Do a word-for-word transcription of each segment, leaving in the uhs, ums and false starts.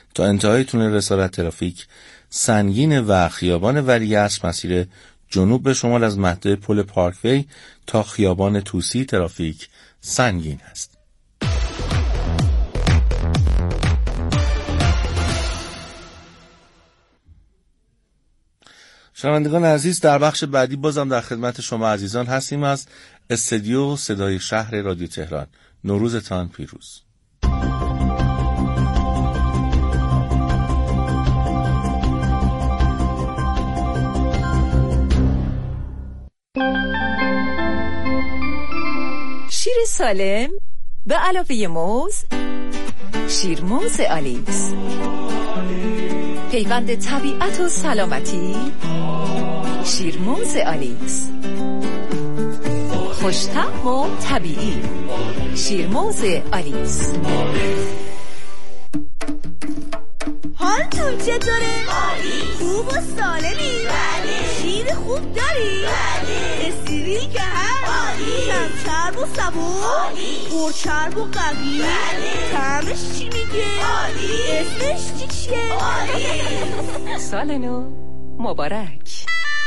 تا انتهای تونل رسالت ترافیک سنگین و خیابان ولیعصر مسیر جنوب به شمال از مهد پل پارکوی تا خیابان توسی ترافیک سنگین است. شنوندگان عزیز، در بخش بعدی بازم در خدمت شما عزیزان هستیم از استودیو صدای شهر رادیو تهران. نوروزتان پیروز. شیر سالم به علاوه موز، شیر موز آلیس، پیوند طبیعت و سلامتی، شیر موز آلیس، خوش‌طعم و طبیعی، شیر موز آلیس. حالتون چطوره؟ خوب و سالمی؟ شیر خوب داری؟ استریل که هست؟ کم چرب و سبک؟ پر چرب و قوی؟ طعمش چی میگه؟ اسمش چی چیه؟ سال نو مبارک.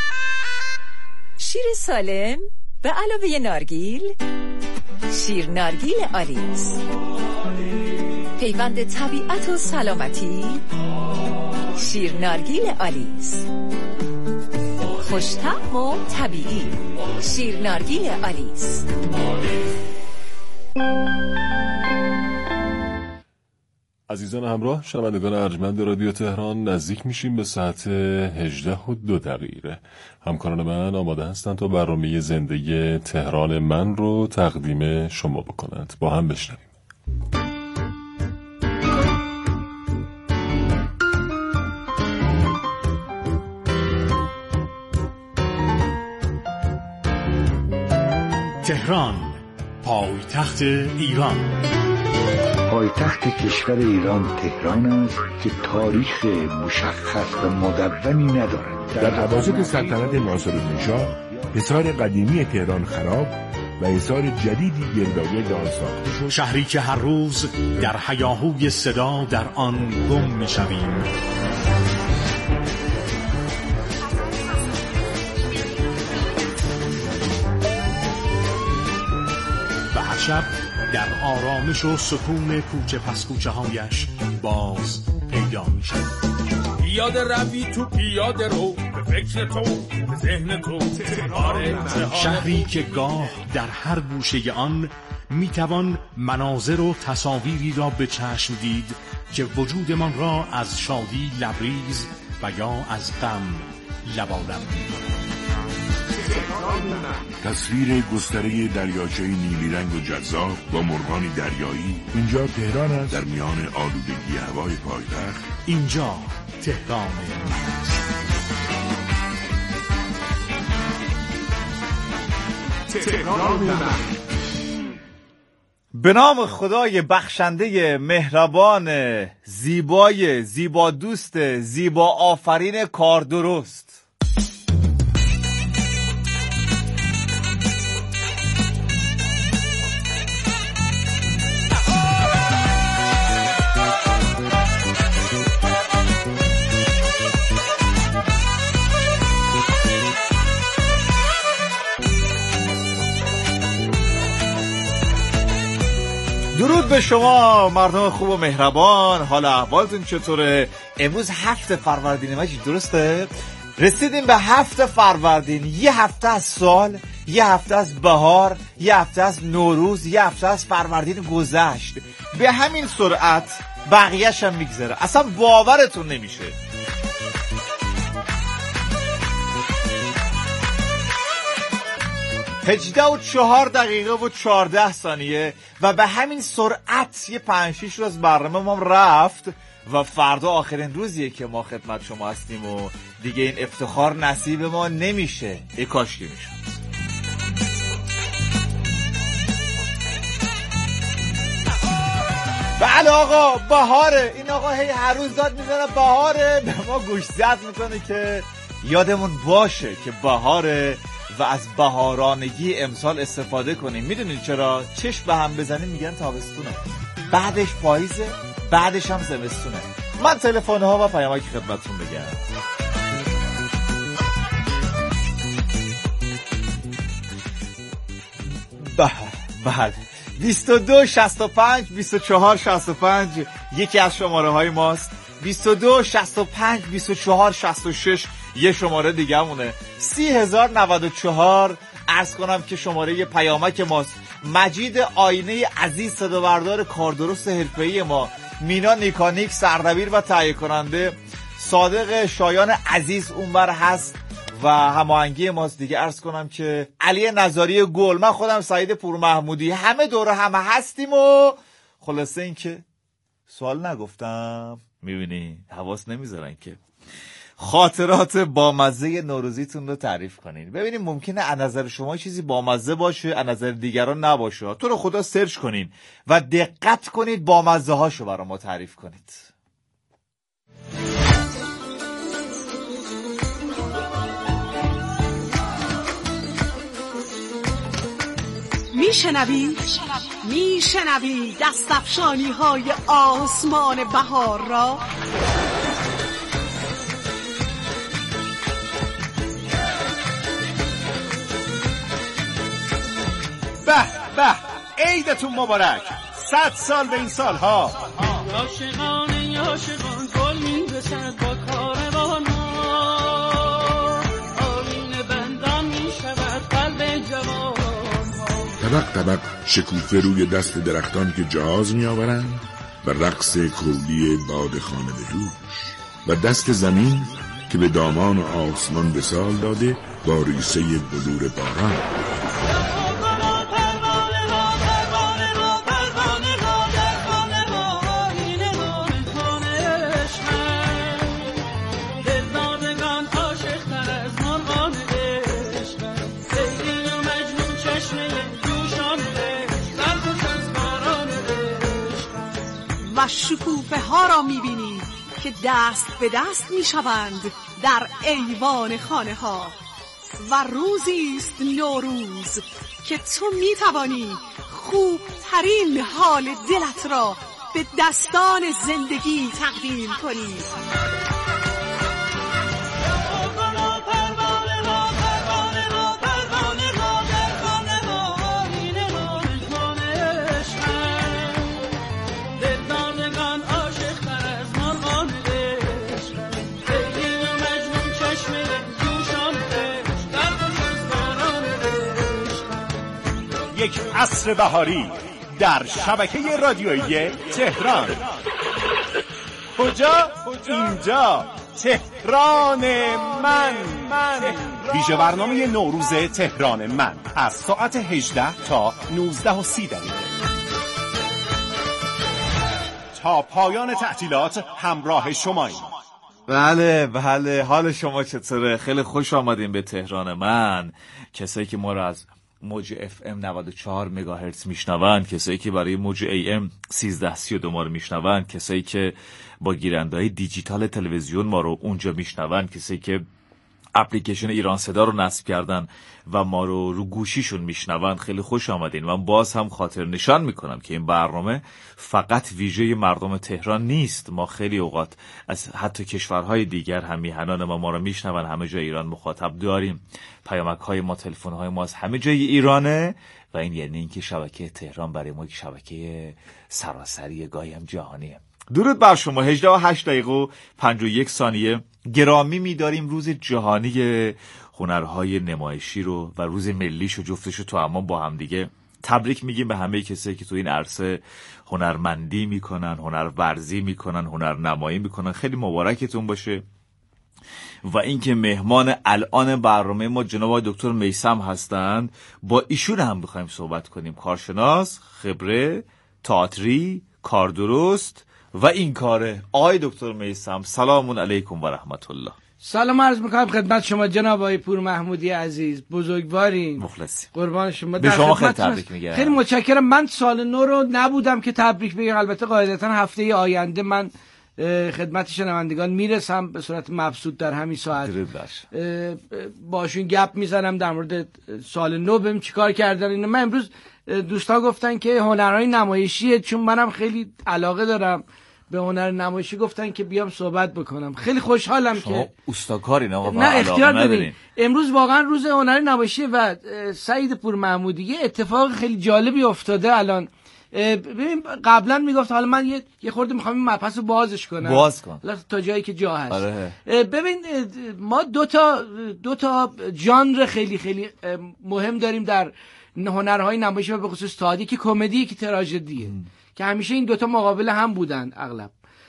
شیر سالم به علاوه نارگیل، شیر نارگیل آلیس، پیوند طبیعت و سلامتی، شیر نارگیل آلیس، خوش‌طعم و طبیعی، شیر نارگیل آلیس. عزیزان همراه، شنوندگان ارجمند رادیو تهران، نزدیک میشیم به ساعت هجده و دو دقیقه. همکاران من آماده هستند تا برنامه زنده تهران من رو تقدیم شما بکنند. با هم بشنویم. تهران، پایتخت ایران. پایتخت کشور ایران تهران است که تاریخ مشخص و مدونی ندارد. در اواسط سلطنت ناصرالدین شاه حصار قدیمی تهران خراب و حصار جدیدی گردآگرد آن ساخته شد. شهری که هر روز در هیاهوی صدا در آن گم می‌شویم. و هر شب در آرامش و سکون کوچه پس کوچه هایش باز پیدا می شد. پیاده روی تو پیاده رو، به فکر تو، به ذهن تو. شهری که گاه در هر گوشه آن می توان مناظر و تصاویری را به چشم دید که وجودمان را از شادی لبریز و یا از غم لبالب می. تصویر گستره دریاچه نیلی رنگ و جذاب با مرغان دریایی. اینجا تهران است، در میان آلودگی هوای پایتخت. اینجا تهران تهران من. به نام خدای بخشنده مهربان، زیبای، زیبا دوست، زیبا آفرین کار درست. درود به شما مردم خوب و مهربان. حالا احوالتون چطوره؟ امروز هفت فروردین مجید، درسته؟ رسیدیم به هفت فروردین، یه هفته از سال، یه هفته از بهار، یه هفته از نوروز، یه هفته از فروردین گذشت. به همین سرعت بقیه‌ش هم میگذره، اصلا باورتون نمیشه. هجده و چهار دقیقه و چهارده ثانیه و به همین سرعت یه پنج شیش روز برنامه ما رفت و فردا آخرین روزیه که ما خدمت شما هستیم و دیگه این افتخار نصیب ما نمیشه. ای کاش که میشه. بله آقا، بهاره. این آقا هی هر روز داد میزنه بهاره، به ما گوش زد میکنه که یادمون باشه که بهاره و از بهارانگی امسال استفاده کنیم. میدونید چرا؟ چشم به هم بزنیم میگن تابستونه، بعدش پاییزه، بعدش هم زمستونه. من تلفن ها و پیامک خدمتتون بگم. بله بیست و دو شصت و پنج بیست و چهار شصت و پنج یکی از شماره های ماست. بیست و دو شصت و پنج بیست و چهار شصت و شش یه شماره دیگه مونه. سی هزار و نود و چهار عرض کنم که شماره یه پیامک ماست. مجید آینه عزیز صدابردار کاردرست حرفه‌ای ما، مینا نیکانیک سردبیر و تهیه کننده، صادق شایان عزیز اونور هست و هماهنگی ماست دیگه. عرض کنم که علی نظاری گل، من خودم سعید پور محمودی، همه دوره همه هستیم و خلاصه این که سوال نگفتم، میبینی حواس نمیذارن که خاطرات بامزه نوروزیتون رو تعریف کنین. ببینیم ممکنه از نظر شما چیزی بامزه باشه، از نظر دیگران نباشه. تو رو خدا سرچ کنین و دقت کنید بامزه هاشو برای ما تعریف کنید. میشنوی؟ میشنوی دستفشانی های آسمان بهار را؟ به به عیدتون مبارک، صد سال به این سالها. عاشقان عاشقان گل میرسد با کاروان ها، آیین بندان میشود قلب جوان. طبق طبق شکوفه روی دست درختان که جهاز میآورند و رقص کولی باد خانه به دوش و دست زمین که به دامان و آسمان وصال داده با ریسه بلور باران. و شکوفه ها را میبینی که دست به دست میشوند در ایوان خانه ها و روزی است نوروز که تو میتوانی خوبترین حال دلت را به دستان زندگی تقدیم کنی. یک عصر بهاری در شبکه رادیویی تهران. کجا؟ اینجا تهران من. من ویژه برنامه نوروز تهران من از ساعت هجده تا نوزده و سی دقیقه تا پایان تعطیلات همراه شماییم. بله بله، حال شما چطوره؟ خیلی خوش آمدین به تهران من. کسایی که ما رو از موج اف ام نود و چهار مگاهرتز میشنون، کسایی که برای موج ای ام سیزده سی و دو ما رو میشنون، کسایی که با گیرنده‌های دیجیتال تلویزیون ما رو اونجا میشنون، کسایی که اپلیکیشن ایران صدا رو نصب کردن و ما رو رو گوشیشون میشنون، خیلی خوش آمدین. من باز هم خاطر نشان میکنم که این برنامه فقط ویژه مردم تهران نیست. ما خیلی اوقات از حتی کشورهای دیگر هم میهنان ما ما رو میشنون، همه جای ایران مخاطب داریم. پیامک های ما، تلفن های ما از همه جای ایرانه و این یعنی اینکه شبکه تهران برای ما یک شبکه سراسری، گاهی هم جهانیه. درود بر شما. هجده و هشت دقیقه و پنجاه و یک ثانیه گرامی می‌داریم روز جهانی هنرهای نمایشی رو و روز ملیشو جفتشو تو امان با هم دیگه تبریک میگیم به همه کسایی که تو این عرصه هنرمندی میکنن، هنرورزی میکنن، هنرنمایی میکنن. خیلی مبارکتون باشه. و اینکه مهمان الان برنامه ما جناب آقای دکتر میثم هستند، با ایشون هم بخوایم صحبت کنیم. کارشناس، خبره، تئاتری، کاردرست و این کاره. آقای دکتر میثم سلام علیکم و رحمت الله. سلام عرض میکنم خدمت شما جناب آقای پور محمودی عزیز، بزرگوارین، مخلصی، قربان شما. به شما خیلی تبریک میگم. خیلی متشکرم. من سال نو رو نبودم که تبریک بگم، البته قاعدتا هفته آینده من خدمت شنوندگان میرسم به صورت مبسوط در همین ساعت، باشون گپ میزنم در مورد سال نو، ببینیم چیکار کردن اینا. من امروز دوستا گفتن که هنرهای نمایشیه، چون منم خیلی علاقه دارم به هنر نمایشی گفتن که بیام صحبت بکنم. خیلی خوشحالم شما که اوستاکارین آقا. نه اختیار دارین. امروز واقعا روز هنر نمایشی و سعید پور محمودی یه اتفاق خیلی جالبی افتاده الان. ببین قبلا میگفت حالا من یه یه خورده میخوام این مبحث رو بازش کنم. باز کن. تا جایی که جا هست. آره. ببین ما دو تا دو تا ژانر خیلی خیلی مهم داریم در هنرهای نمایشی و به خصوص تئاتر، که کمدی که تراژدیه، که همیشه این دوتا مقابل هم بودن اغلب.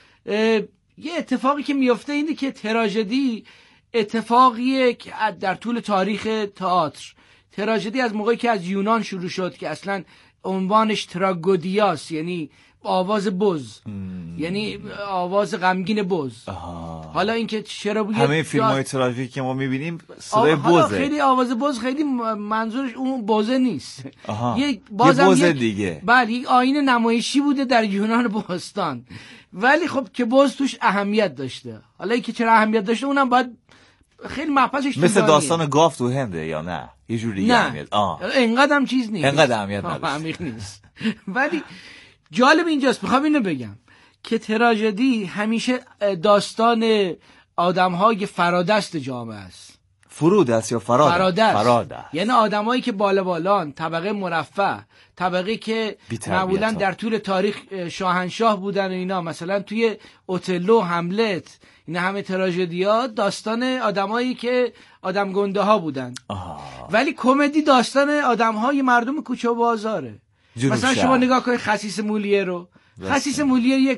یه اتفاقی که میفته اینه که تراژدی اتفاقیه که در طول تاریخ تئاتر، تراژدی از موقعی که از یونان شروع شد که اصلا عنوانش تراگودیاست، یعنی آواز بز، یعنی آواز غمگین بز. حالا اینکه چرا بگید همه فیلم‌های تراژیک که ما می‌بینیم صدای بزه، خیلی آواز بز، خیلی منظورش اون بزه نیست، یک بازم بز دیگه. بله یک آیین نمایشی بوده در یونان باستان، ولی خب که بز توش اهمیت داشته. حالا اینکه چرا اهمیت داشته اونم باید خیلی مبحثش مثل داستان گاو تو هنده یا نه یه جوری اهمیت آه اینقدر هم چیز نیست، اینقدر اهمیت نداره، عمیق نیست. ولی جالب اینجاست، میخوام اینو بگم که تراژدی همیشه داستان آدم‌های فرادست جامعه است. فرودست یا فرادست؟ فرادست. فرادست. یعنی آدمایی که بالا بالان، طبقه مرفه، طبقه که معمولا در طول تاریخ شاهنشاه بودن و اینا، مثلا توی اوتلو، هملت، این همه تراژدی‌ها داستان آدمایی که آدم گنده ها بودن. آه. ولی کمدی داستان آدم‌های مردم کوچه و بازاره. مثلا شما نگاه کنید خسیس مولیه رو. خسیس مولیه یک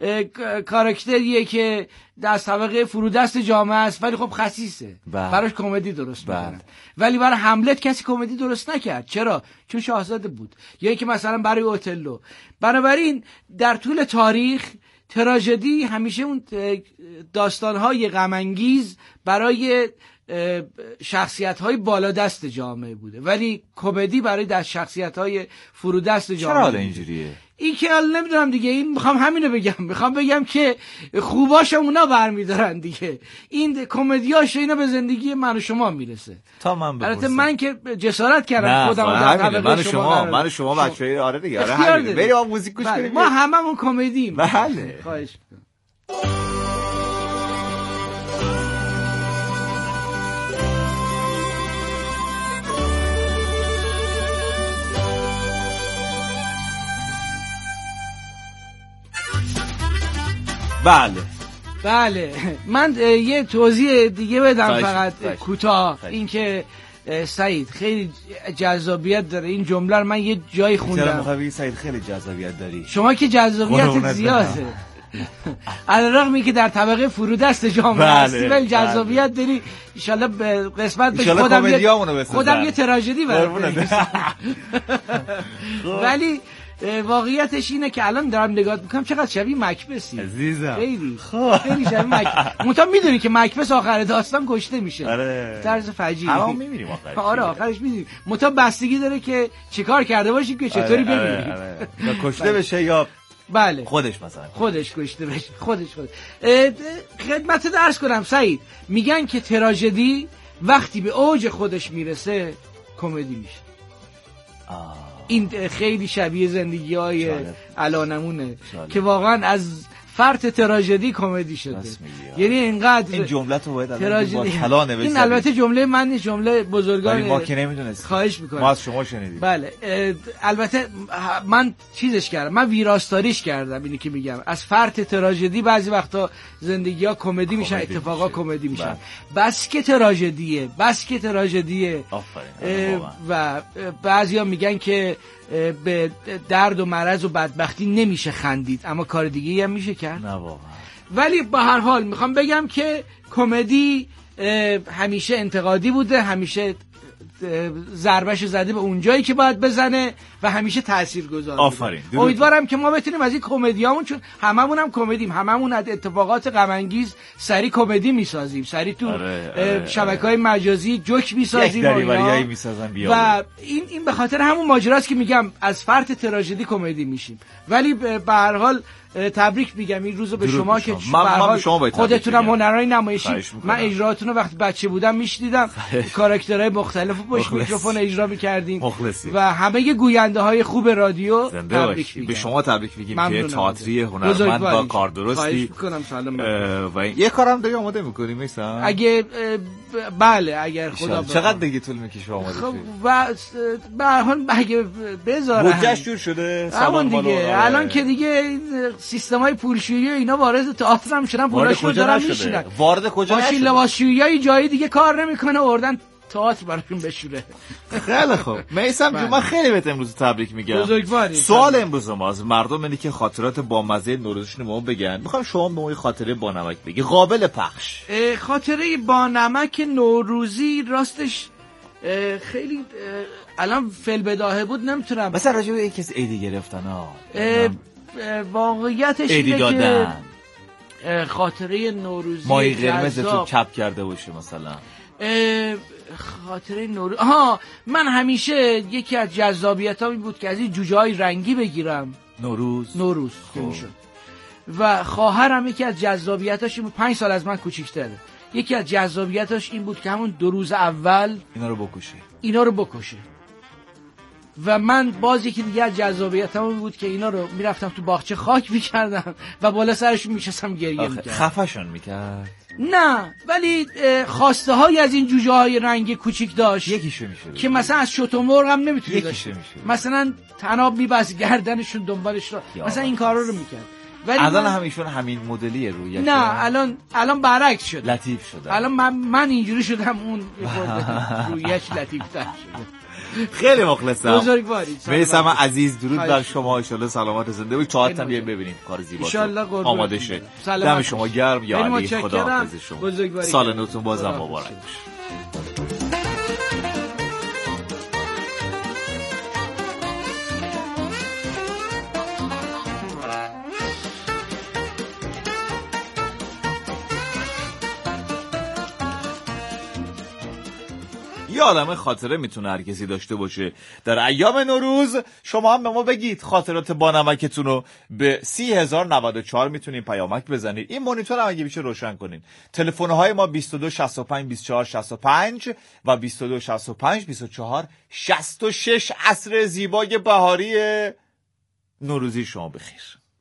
کاراکتریه که در طبقه فرودست جامعه است، ولی خب خسیسه، براش کمدی درست میکنن. ولی برای هملت کسی کمدی درست نکرد. چرا؟ چون شاهزاده بود. یا اینکه مثلا برای اوتلو. بنابراین در طول تاریخ تراژدی همیشه اون داستان‌های غم‌انگیز برای شخصیت‌های بالادست جامعه بوده، ولی کمدی برای در شخصیت‌های فرودست جامعه. چرا حالا اینجوریه؟ این که حالا نمیدونم دیگه، این میخوام همینو بگم، میخوام بگم که خوباش اونا برمیدارن دیگه، این کمدیاش اینا به زندگی من و شما میرسه. تا من بپرسم، البته من که جسارت کردم خودم رو در طبقه من شما من شما بچه‌ای آره دیگه، آره همین بریم ما موزیک گوش کنیم. ما هممون کمدیم. بله خواهش می‌کنم. بله بله من یه توضیح دیگه بدم فقط کوتاه، این که سعید خیلی جذابیت داره این جمله رو من یه جایی خوندم. چرا سعید خیلی جذابیت داری؟ شما که جذابیت زیاده علیرغمی که در طبقه فرودست جامعه هستی، ولی جذابیت داری. ان شاءالله به قسمت بشه خودم یه خودم یه تراژدی برام. ولی واقعیتش اینه که الان دارم نگاه میکنم چقدر شبیه مکبثی عزیزم، خیلی خیلی شبیه مکبث. مطمئن میدونی که مکبث آخر داستان کشته میشه. آره طرز فجیعی. الان میبینیم آخرش. آره آخرش میبینیم. مطمئن بستگی داره که چیکار کرده باشیم که چطوری ببینیم. آره آره. یا کشته بشه یا بله خودش مثلا خودش کشته بشه، خودش خود. خدمت درس کنم سعید، میگن که تراژدی وقتی به اوج خودش میرسه کمدی میشه. آه. این خیلی شبیه زندگی های الانمونه که واقعا از فرط تراژدی کمدی شده. یعنی اینقدر این جمله تو باید با طلا نوشته. این البته جمله من نیست، جمله بزرگان ما که نمیدونستیم. خواهش میکنم، ما از شما شنیدیم. بله البته من چیزش کردم، من ویراستاریش کردم. اینی که میگم از فرط تراژدی بعضی وقتا زندگی ها کمدی میشن، اتفاقا کمدی میشن. بس که تراژدیه، بس که تراژدیه. و بعضیا میگن که به درد و مرض و بدبختی نمیشه خندید، اما کار دیگه‌ای هم میشه کرد. نه واقعا. ولی به هر حال میخوام بگم که کمدی همیشه انتقادی بوده، همیشه ضربش زده به اون جایی که باید بزنه و همیشه تاثیرگذار. آفرین. امیدوارم که ما بتونیم از این کمدیامون، چون هممون هم کمدیم، هممون از اتفاقات غم انگیز سری کمدی میسازیم، سری تو آره، آره، شبکه‌های مجازی جوک میسازیم و و این این به خاطر همون ماجراست که میگم از فرط تراژدی کمدی میشیم. ولی به هر حال تبریک میگم این روزو به شما که من شما خودتونم هنرهای نمایشی. من اجراتونو وقتی بچه بودم میشنیدم، کاراکترهای مختلفو پشت میکروفون اجرا میکردین و همه گوینده های خوب رادیو تبریک میگم. به شما تبریک میگیم که تئاتری هنرمند با کار درستی. و یه کارم دیگه آماده میکنیم میسم؟ اگه بله اگر خدا بخواد. چقدر دیگه طول میکشه آماده خب و به هر حال اگه بذارن بودجهش جور شده همون دیگه. الان که دیگه سیستمای پولشویی اینا وارد تئاتر هم شدن، پولاشو دارن میشینن. وارد کجا نشده؟ لباسشویی جایی دیگه کار نمیکنه، اردن تئاتر براشون بشوره. خیلی خوب میسم جون، من خیلی بهت امروز تبریک میگم. بزرگواری. سوال امروز ما از مردم اینه که خاطرات بامزه نوروزشون ما بگن. میخوام شما به ما خاطره با نمک بگی قابل پخش. خاطره با نمک نوروزی راستش خیلی الان فل بداهه بود نمیتونم. مثلا راجع به یک کسی ایدی گرفتن ها. واقعیتش اینه دادن. که خاطره نوروزی ماهی قرمز تو چپ کرده باشه مثلا. خاطره نوروز ها من همیشه یکی از جذابیتام این بود که از این جوجه های رنگی بگیرم. نوروز نوروز که میشد. و خواهرم یکی از جذابیتاش این بود، پنج سال از من کوچیک‌تره، یکی از جذابیتاش این بود که همون دو روز اول اینا رو بکشه اینا رو بکشه و من باز یکی دیگه از جذابیتم بود که اینا رو میرفتم تو باغچه خاک میکردم و بالا سرشون میشستم گریه میکردم. خفشون میکرد؟ نه، ولی خواسته های از این جوجه های رنگی کوچیک داشت. یکیشو میشه که مثلا از شترمرغ هم نمیتونی داشت، مثلا تناب میبست گردنشون دنبالش رو، مثلا این کارا رو میکرد. ولی الان من... همیشون همین مدلیه روی نه الان الان برعکس شده، لطیف شده. الان من, من اینجوری شدم، اون رویش لطیف‌تر شده. خیلی مخلصم. بزرگواری. میسم عزیز درود بر شما، ان شاءالله سلامت زنده باشید. چهار تا بیایم ببینیم کار زیباتون آماده شه. دم شما گرم یا علی، خدا حافظ شما. سال نوتون بازم مبارک باشه. یه عالمه خاطره میتونه هر کسی داشته باشه در ایام نوروز. شما هم به ما بگید خاطرات با نمکتون رو. به سی هزار و نود و چهار میتونین پیامک بزنید. این مانیتور هم اگه میشه روشن کنین. تلفن های ما بیست و دو شصت و پنج بیست و چهار شصت و پنج و بیست و دو شصت و پنج بیست و چهار شصت و شش. عصر زیبای بهاری نوروزی شما بخیر.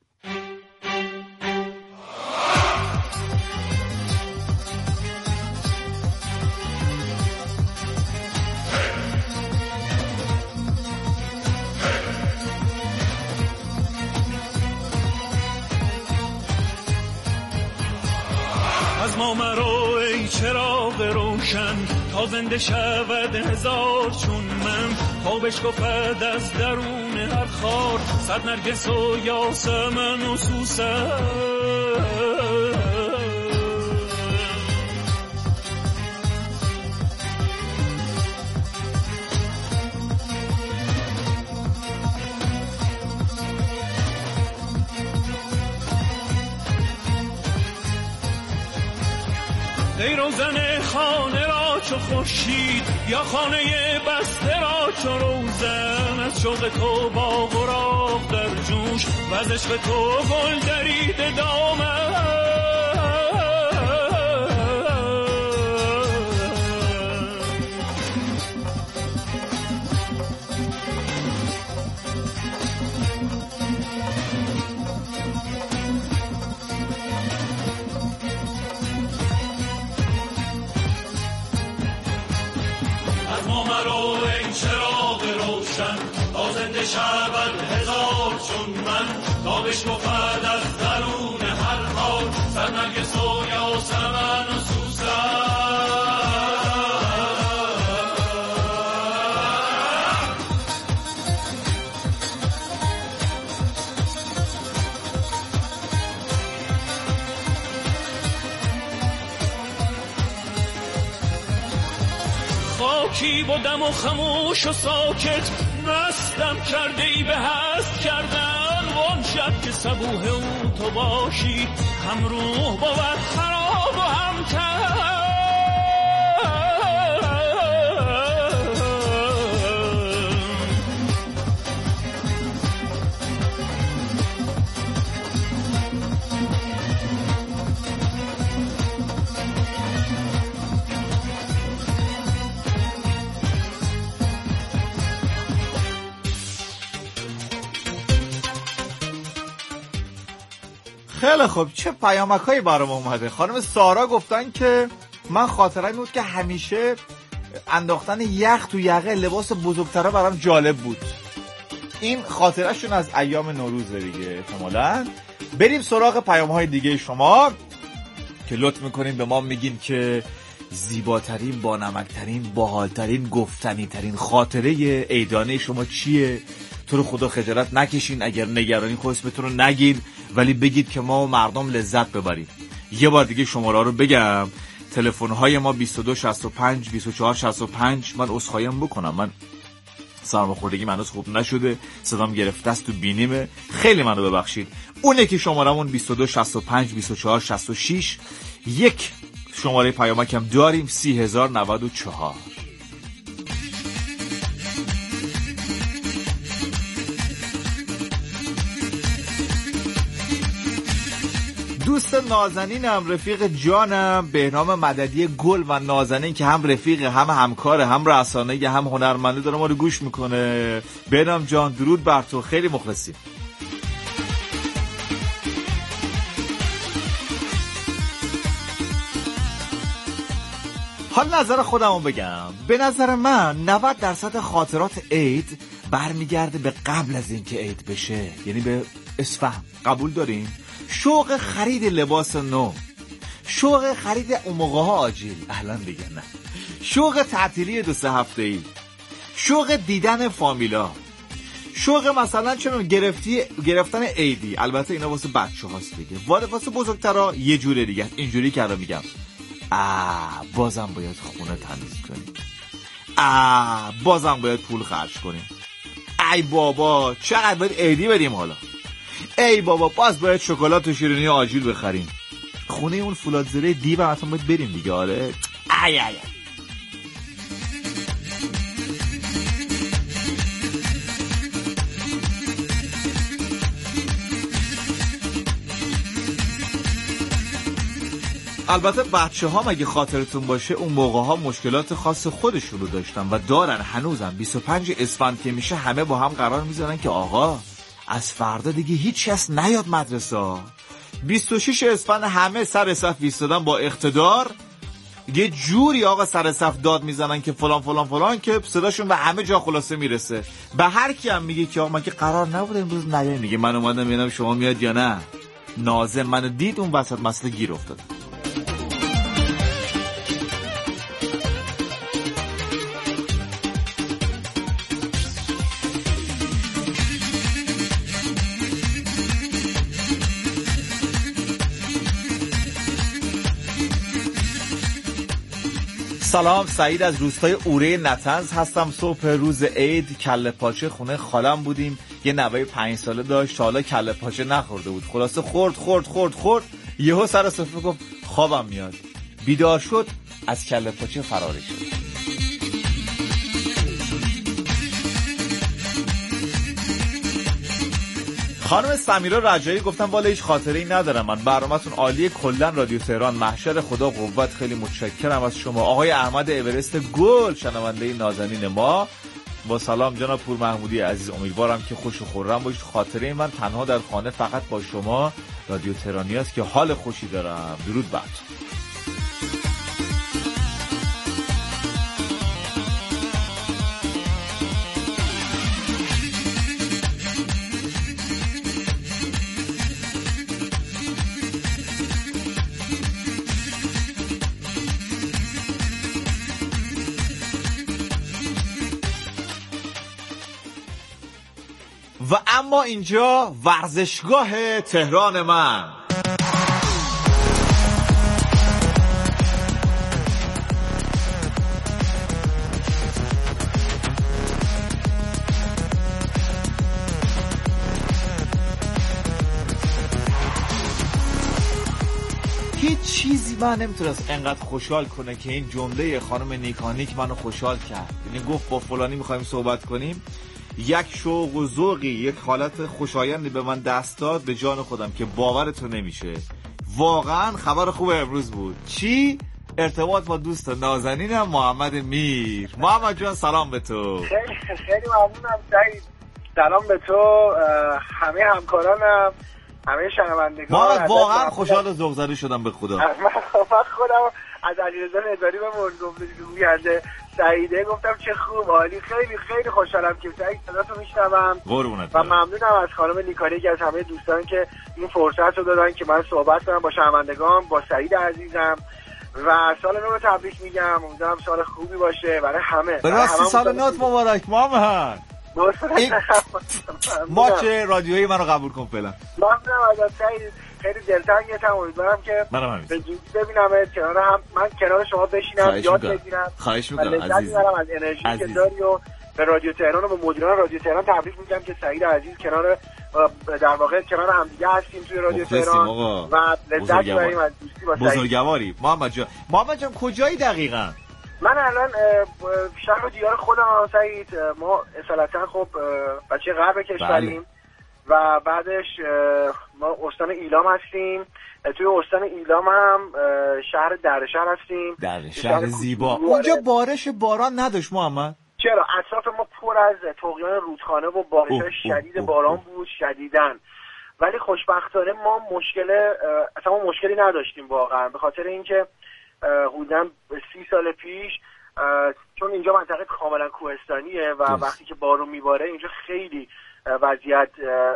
از ما مرو ای چراغ روشن، تا زنده شود هزار چون من، تا بشکفد از درون هر خار، صد نرگس و یاسمن و سوسن. ای روزن خانه را چو خورشید، یا خانه بسته را چو روزن، از شوق تو با غراق در جوش، و از عشق تو گل دریده دامن. شبت هزار چون من، تا بشکفد از درون هر حال، صد نرگس و یاسمن و سوسن. خاکی بودم و خموش و ساکت، مستم کرده ای به هست کردن، وان شب که صبوح او تو باشی، هم روح بود خراب و هم تن. خیلی خوب، چه پیامک‌هایی برام اومده. خانم سارا گفتن که من خاطره‌ای بود که همیشه انداختن یخ تو یقه لباس بزرگترا برام جالب بود. این خاطره‌شون از ایام نوروز دیگه احتمالاً. بریم سراغ پیام‌های دیگه شما که لطف می‌کنین به ما میگین که زیباترین، بانمکترین، باحالترین، گفتنی‌ترین خاطره عیدانه شما چیه؟ تو رو خدا خجالت نکشین، اگر نگرانی خودتون رو نگین، ولی بگید که ما مردم لذت ببریم. یه بار دیگه شماره رو بگم، تلفن‌های ما بیست و دو شصت و پنج بیست و چهار شصت و پنج. من عذرخواهی بکنم، من سرماخوردگی منوز خوب نشده، صدام گرفته است تو بینیمه، خیلی منو ببخشید. اونه که شمارمون بیست و دو شصت و پنج بیست و چهار شصت و شش. یک شماره پیامک هم داریم، سی هزار و نود و چهار. دوست نازنینم، رفیق جانم، بهنام مددی گل و نازنین که هم رفیق، هم همکار، هم رسانه، هم هنرمنده، داره ما رو گوش میکنه. بهنام جان درود بر تو، خیلی مخلصیم. حال نظر خودمو بگم، به نظر من نود درصد خاطرات عید برمیگرده به قبل از اینکه عید بشه، یعنی به اسفهم. قبول دارین؟ شوق خرید لباس نو، شوق خرید اون موقع ها آجیل، الان دیگه نه، شوق تعطیلی دو سه هفته ای، شوق دیدن فامیلا، شوق مثلا چون گرفتی گرفتن عیدی. البته اینا واسه بچه هاست دیگه، واسه بزرگترا یه جوره دیگه. اینجوری که الان میگم آه بازم باید خونه تمیز کنیم، آه بازم باید پول خرج کنیم، ای بابا چقدر باید عیدی بریم حالا، ای بابا باز باید شکلات و شیرینی آجیل بخریم، خونه اون فولاد زره دیو هم حتما باید بریم دیگه. آره ای ای ای. البته بچه ها مگه خاطرتون باشه اون موقع ها مشکلات خاص خودشون رو داشتن و دارن هنوزم. بیست و پنج اسفند که میشه همه با هم قرار میذارن که آقا از فردا دیگه هیچ کس نیاد مدرسه. بیست و شش اسفند همه سر صف ایستادن با اقتدار، یه جوری آقا سر صف داد میزنن که فلان فلان فلان که صداشون به همه جا خلاصه میرسه. به هر کی هم میگه که آقا مگه قرار نبوده امروز نیاین، میگه من اومدم ببینم شما میاد یا نه. نازم منو دید اون وسط مسئله گیر افتاد. سلام، سعید از روستای اوره نطنز هستم. صبح روز عید کله پاچه خونه خالم بودیم، یه نوه پنج ساله داشت، حالا کله پاچه نخورده بود، خلاصه خورد خورد خورد خورد یهو سر سفره گفت خوابم میاد، بیدار شد از کله پاچه فراری شد. خانم سمیرا رجایی گفتن والا هیچ خاطره‌ای ندارم من، برنامه‌تون عالیه، کلا رادیو تهران محشر خدا قوت، خیلی متشکرم از شما. آقای احمد اورست گل، شنونده نازنین ما، با سلام جناب پور محمودی عزیز، امیدوارم که خوش و خرم باشید. خاطره من تنها در خانه فقط با شما رادیو تهرانی است که حال خوشی دارم. درود بر تو. و اما اینجا ورزشگاه تهران من. هیچ چیزی من نمیتونست انقدر خوشحال کنه که این جمله خانم نیکانیک منو خوشحال کرد. یعنی گفت با فلانی میخوایم صحبت کنیم، یک شوق و ذوقی، یک حالت خوشایندی به من دست داد به جان خودم که باورتون نمیشه. واقعا خبر خوب امروز بود. چی؟ ارتباط با دوست نازنینم محمد میر. محمد جان سلام به تو. خیلی خیلی ممنونم سعید. سلام به تو، همه همکارانم همه شنوندگان. من واقعا خوشحال و ذوق‌زده شدم به خدا. من خودم از علیرضا نظاری به مورد گوینده سعیده گفتم چه خوب، عالی، خیلی خیلی خوشحالم که سعید صداتو میشنوم قربونت و ممنونم از خانم نیکانی که از همه دوستان که این فرصت رو دادن که من صحبت کنم با شنوندگان، با سعید عزیزم و سال نو رو تبریک میگم. امیدوارم سال خوبی باشه برای همه. به راستی سال نوت مبارک محمد. ما چه رادیویی منو قبول کن فعلا. ممنونم ازت سعید، خیلی دلتنگتم. امیدوارم که به زودی ببینمت کنار هم، من کنار شما بشینم یاد بگیرم. خواهش میکنم عزیز. از انرژی عزیز. که داری و به رادیو تهران و به مدیران رادیو تهران تبریک میگم که سعید عزیز کنار در واقع کنار هم دیگه هستیم توی رادیو تهران و لذت میبریم از دوستی با سعید. بزرگواری محمد جان. محمد جان کجایی دقیقاً؟ من الان شهر و دیار خودم سعید. ما اصالتا خب بچه غرب کشوریم و بعدش ما استان ایلام هستیم. توی استان ایلام هم شهر دردشهر هستیم. دردشهر زیبا. اونجا بارش باران نداشت محمد؟ چرا؟ اطراف ما پر از طغیان رودخانه و بارش‌های شدید اوه باران اوه بود شدیداً، ولی خوشبختانه ما مشکل اصلا ما مشکلی نداشتیم واقعا، به خاطر اینکه حدوداً سی سال پیش چون اینجا منطقه کاملا کوهستانیه و دست. وقتی که بارون میباره اینجا خیلی وضعیت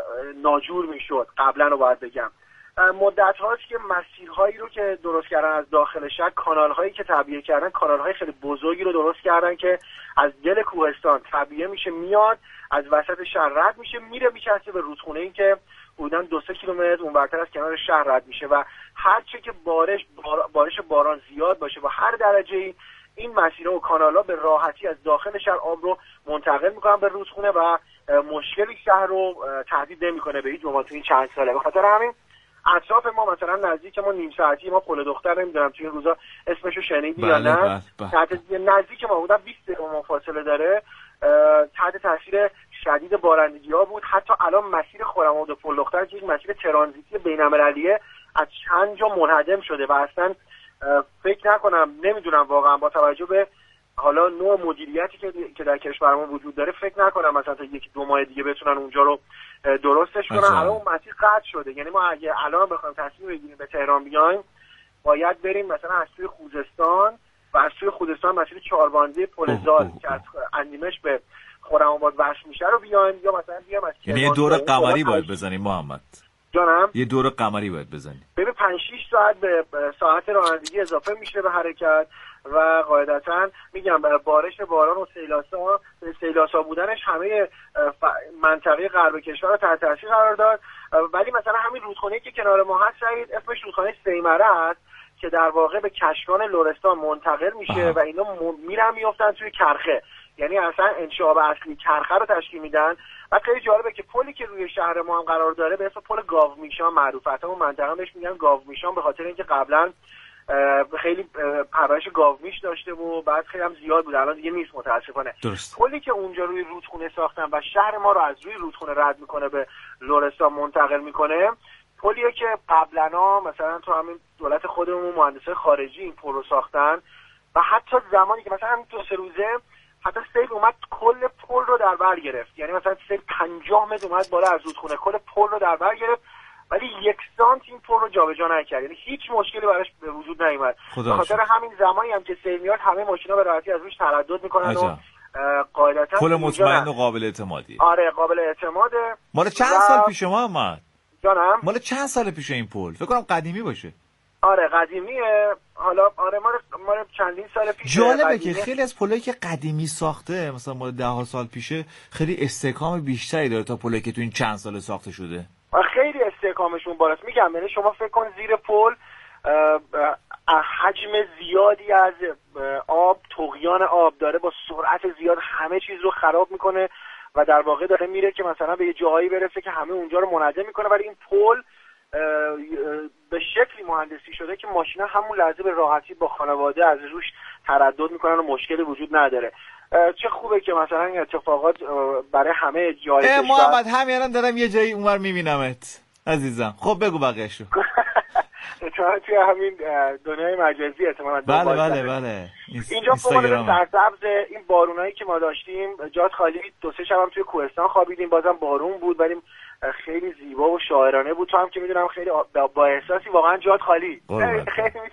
ناجور میشد. قبلا رو باید بگم مدت هاست که مسیرهایی رو که درست کردن از داخل شهر، کانال هایی که تعبیه کردن، کانال های خیلی بزرگی رو درست کردن که از دل کوهستان تعبیه میشه، میاد از وسط شهر رد میشه، میره میچسبه به رودخونه ای که حدوداً دو سه کیلومتر اونورتر از کنار شهر رد میشه و هر چه که بارش بار، بارش باران زیاد باشه و هر درجه‌ای این مسیرها و کانال‌ها به راحتی از داخل شهر آب رو منتقل میکنن به رودخونه و مشکلی شهر رو تهدید نمیکنه به هیچ عنوان تو این چند ساله. به خاطر همین اطراف ما مثلا نزدیک ما نیم ساعتی ما پل دختر نمیدونم تو این روزا اسمشو شنیدی یا نه، تحت نزدیک ما بودن بیست دقیقه فاصله داره، تحت تاثیر شدید بارندگی‌ها بود. حتی الان مسیر خرم‌آباد و پل دختر که یک مسیر ترانزیتی بین‌المللیه از چند جا منهدم شده و اصلا فکر نکنم، نمیدونم واقعا با توجه به حالا نوع مدیریتی که که در کشورمون وجود داره فکر نکنم مثلا تا یک دو ماه دیگه بتونن اونجا رو درستش کنن. الان اون مسیر قطع شده، یعنی ما اگه الان بخوایم تصمیم بگیریم به تهران بیایم باید بریم مثلا از سوی خوزستان و از سوی خوزستان مسیر چهارباندی پل زال که از اندیمش به خرم‌آباد وصل میشه رو بیایم، یا مثلا بیایم از یعنی یه دور قمری باید بزنیم محمد جانم، یه دور قمری باید بزنیم. ببین پنج شش ساعت به ساعت رانندگی اضافه میشه به حرکت و قاعدتا میگم بارش باران و سیلاسا سیلاسا بودنش همه منطقه غرب کشور رو تحت تاثیر قرار داد. ولی مثلا همین رودخانه‌ای که کنار ما هست شاید اسمش رودخانه سیمره است که در واقع به کشکان لرستان منتقل میشه آه. و اینا میرن میافتن توی کرخه، یعنی اصلا انشعاب اصلی کرخه رو تشکیل میدن. و خیلی جالبه که پلی که روی شهر ما هم قرار داره به اسم پل گاومیشان معروفه، حتی اون منطقه بهش میگن گاومیشان به خاطر اینکه قبلا خیلی پرورش گاومیش داشته و بعد خیلی هم زیاد بود، الان دیگه نیست متاسفانه. پلی که اونجا روی رودخونه ساختن و شهر ما رو از روی رودخونه رد میکنه به لرستان منتقل میکنه، پلیه که قبلا مثلا تو همین دولت خودمون مهندسای خارجی این پل رو ساختن و حتی زمانی که مثلا همین دو سه روزه حتی سیل اومد کل پل رو در بر گرفت، یعنی مثلا سیل پنجاه متر اومد بالا از رودخونه کل پل رو در بر گرفت ولی یک سانت این پل رو جابجا نکرد، یعنی هیچ مشکلی براش به وجود نیومد. به خاطر همین زمانی هم که سیل میاد همه ماشینا به راحتی از روش تردد میکنن و قاعدتا پل مطمئن و قابل اعتمادی. آره قابل اعتماده. مال چند و... سال پیش محمد؟ جانم مال چند سال پیش این پل؟ فکر کنم قدیمی باشه. آره قدیمیه. حالا آره مال مال چندین سال پیشه. جالبه قدیمیه. که خیلی از پلایی که قدیمی ساخته مثلا مال ده ها سال پیشه خیلی استحکام بیشتری داره تا پلایی که تو این چند سال ساخته شده. خیلی استحکامشون بالاست. میگم یعنی شما فکر کن زیر پل حجم زیادی از آب، طغیان آب داره با سرعت زیاد همه چیز رو خراب میکنه و در واقع داره میره که مثلا به یه جایی برسه که همه اونجا رو منهدم میکنه، ولی این پل به شکلی مهندسی شده که ماشینا همون لحظه به راحتی با خانواده از روش تردد میکنن و مشکلی وجود نداره. چه خوبه که مثلا این اتفاقات برای همه جای کشور. محمد همین الان دارم یه جایی اونور میبینمت عزیزم. خب بگو بقیه‌شو. اتفاقا توی همین دنیای مجازی احتمالاً بله بله بله اینجا فوق سرسبز. این بارونایی که ما داشتیم جات خالی، دو سه شب هم توی کوهستان خوابیدیم، بازم بارون بود ولی خیلی زیبا و شاعرانه بود. تو هم که میدونم خیلی با احساسی، واقعا جات خالی. خیلی